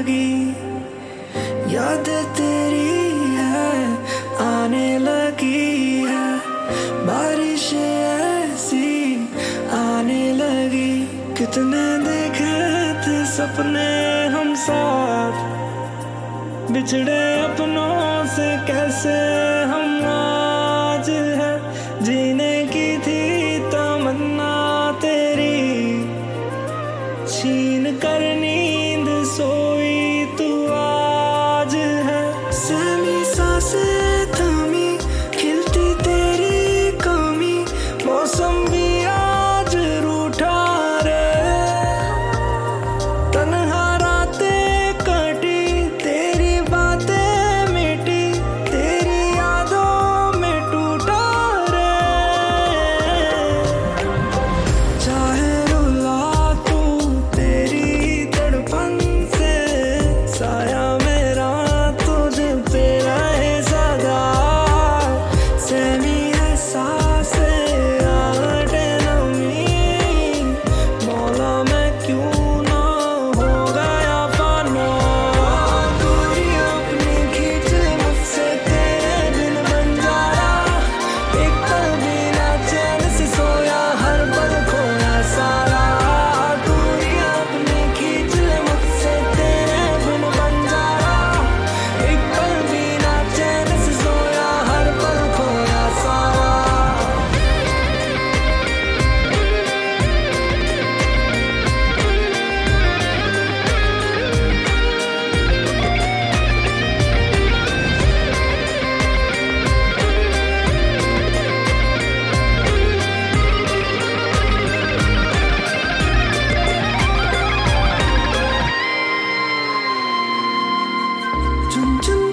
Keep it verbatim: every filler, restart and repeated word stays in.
लगी, याद तेरी है आने लगी है, बारिश ऐसी आने लगी। कितने देखे थे सपने हम साथ, बिछड़े अपनों से कैसे हम आज है। जीने की थी तमन्ना तेरी, छीन कर नींद सोई तू आज है। सहमी सांसें थमी, खिलती तेरी कमी, मौसम भी आज रूठा रे। तन्हा रातें कटी, तेरी बातें मिटी, तेरी यादों में टूटा रे। चाहे रुला तू तेरी तड़पन से, साया मेरा तुझ पे रहे सदा। सहमी है सांसें आटे नमी, मौला मैं क्यों ना हो गया पाना। दूरी अपनी खींच मुझसे तेरे बिन बंजारा, एक पल भी ना चैन से सोया, हर पल खोया सारा। दूरी अपनी खींच मुझसे तेरे बिन बंजारा, एक पल भी ना चैन से सोया, हर पल खोया सारा। चुन चुन